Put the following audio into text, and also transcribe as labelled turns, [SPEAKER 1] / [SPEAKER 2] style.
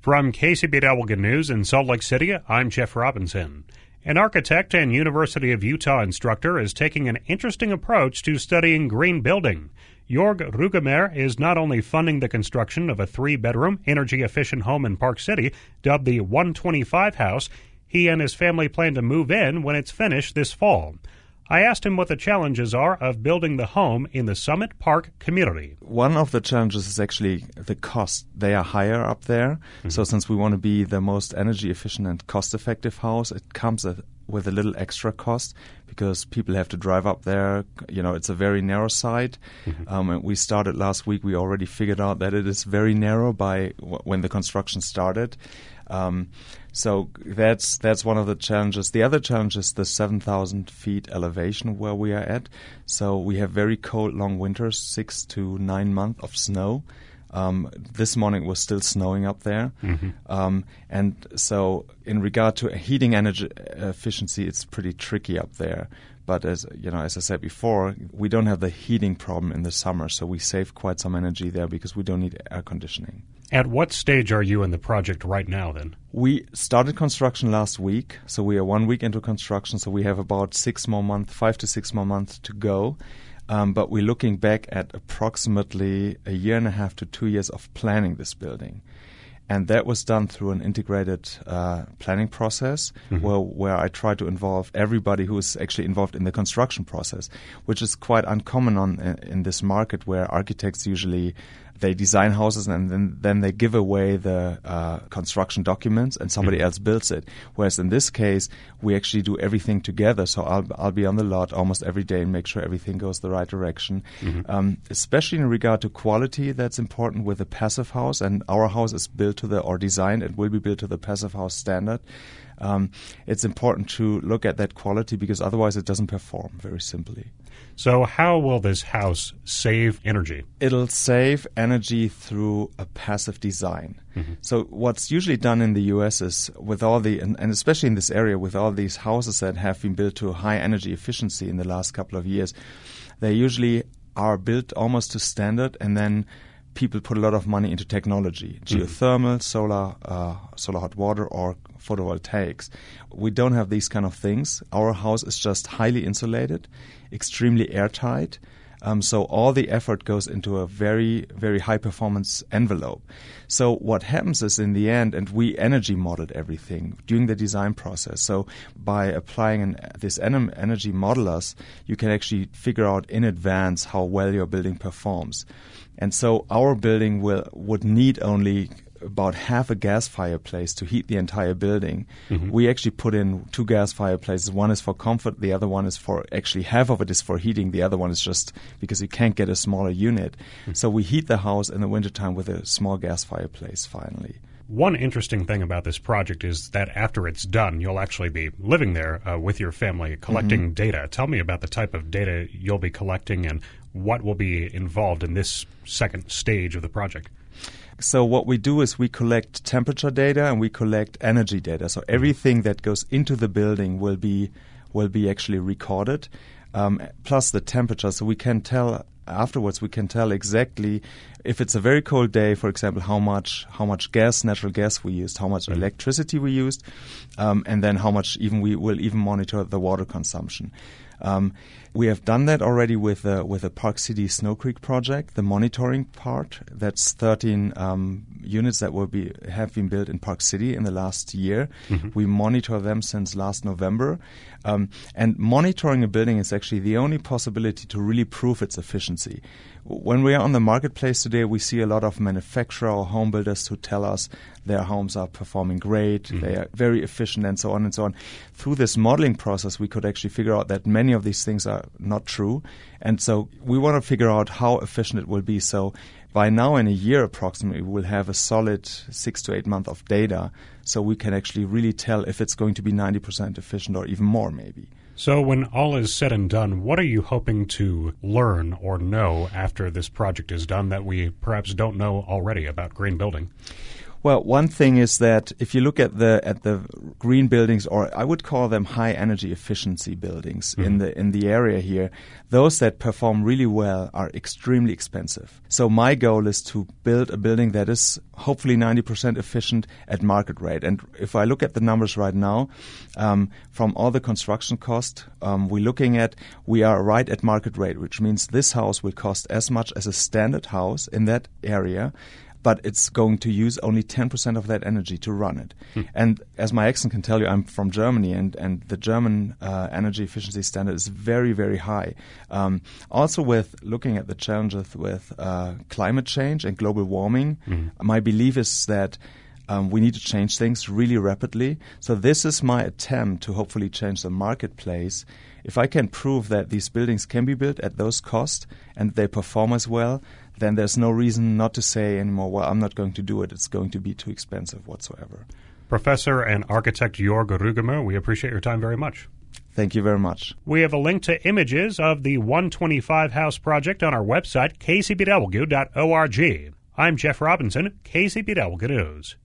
[SPEAKER 1] From KCBW News in Salt Lake City, I'm Jeff Robinson. An architect and University of Utah instructor is taking an interesting approach to studying green building. Jorg Rugemer is not only funding the construction of a 3-bedroom, energy-efficient home in Park City, dubbed the 125 House. He and his family plan to move in when it's finished this fall. I asked him what the challenges are of building the home in the Summit Park community.
[SPEAKER 2] One of the challenges is actually the cost. They are higher up there. Mm-hmm. So since we want to be the most energy efficient and cost-effective house, it comes with a little extra cost because people have to drive up there. You know, it's a very narrow site. Mm-hmm. And we started last week. We already figured out that it is very narrow by when the construction started. So that's one of the challenges. The other challenge is the 7,000 feet elevation where we are at. So we have very cold, long winters, 6 to 9 months of snow. This morning it was still snowing up there. Mm-hmm. And so in regard to heating energy efficiency, it's pretty tricky up there. But as I said before, we don't have the heating problem in the summer, so we save quite some energy there because we don't need air conditioning.
[SPEAKER 1] At what stage are you in the project right now, then?
[SPEAKER 2] We started construction last week, so we are 1 week into construction, so we have about 5 to 6 more months to go. But we're looking back at approximately 1.5 to 2 years of planning this building. And that was done through an integrated planning process where I try to involve everybody who is actually involved in the construction process, which is quite uncommon in this market where architects usually they design houses and then they give away the construction documents and somebody else builds it. Whereas in this case, we actually do everything together. So I'll be on the lot almost every day and make sure everything goes the right direction. Mm-hmm. Especially in regard to quality, that's important with a passive house. And our house is built designed and will be built to the passive house standard. It's important to look at that quality because otherwise it doesn't perform, very simply.
[SPEAKER 1] So how will this house save energy?
[SPEAKER 2] It'll save energy through a passive design. Mm-hmm. So what's usually done in the U.S. is with all and especially in this area, with all these houses that have been built to high energy efficiency in the last couple of years, they usually are built almost to standard and then people put a lot of money into technology, geothermal, solar hot water, or photovoltaics. We don't have these kind of things. Our house is just highly insulated, extremely airtight. So all the effort goes into a very, very high-performance envelope. So what happens is in the end, and we energy modeled everything during the design process. So by applying this energy modelers, you can actually figure out in advance how well your building performs. And so our building would need only about half a gas fireplace to heat the entire building. Mm-hmm. We actually put in 2 gas fireplaces. One is for comfort. The other one is for actually half of it is for heating. The other one is just because you can't get a smaller unit. Mm-hmm. So we heat the house in the wintertime with a small gas fireplace finally.
[SPEAKER 1] One interesting thing about this project is that after it's done, you'll actually be living there with your family, collecting data. Tell me about the type of data you'll be collecting and what will be involved in this second stage of the project.
[SPEAKER 2] So what we do is we collect temperature data and we collect energy data. So everything that goes into the building will be actually recorded, plus the temperature. So we can tell afterwards. We can tell exactly if it's a very cold day, for example, how much natural gas we used, how much electricity we used, and then how much we will monitor the water consumption. We have done that already with the Park City Snow Creek project, the monitoring part. That's 13 units that have been built in Park City in the last year. Mm-hmm. We monitor them since last November. And monitoring a building is actually the only possibility to really prove its efficiency. When we are on the marketplace today, we see a lot of manufacturer or home builders who tell us their homes are performing great, they are very efficient, and so on and so on. Through this modeling process, we could actually figure out that many of these things are not true. And so we want to figure out how efficient it will be. So by now, in a year approximately, we'll have a solid 6 to 8 months of data so we can actually really tell if it's going to be 90% efficient or even more maybe.
[SPEAKER 1] So when all is said and done, what are you hoping to learn or know after this project is done that we perhaps don't know already about green building?
[SPEAKER 2] Well, one thing is that if you look at the green buildings, or I would call them high energy efficiency buildings in the area here, those that perform really well are extremely expensive. So my goal is to build a building that is hopefully 90% efficient at market rate. And if I look at the numbers right now, from all the construction cost we're looking at, we are right at market rate, which means this house will cost as much as a standard house in that area, but it's going to use only 10% of that energy to run it. And as my accent can tell you, I'm from Germany, and the German energy efficiency standard is very, very high. Also with looking at the challenges with climate change and global warming, my belief is that we need to change things really rapidly. So this is my attempt to hopefully change the marketplace. If I can prove that these buildings can be built at those costs and they perform as well, then there's no reason not to say anymore, well, I'm not going to do it. It's going to be too expensive whatsoever.
[SPEAKER 1] Professor and architect Jörg Rugemer, we appreciate your time very much.
[SPEAKER 2] Thank you very much.
[SPEAKER 1] We have a link to images of the 125 House project on our website, kcbw.org. I'm Jeff Robinson, KCBW News.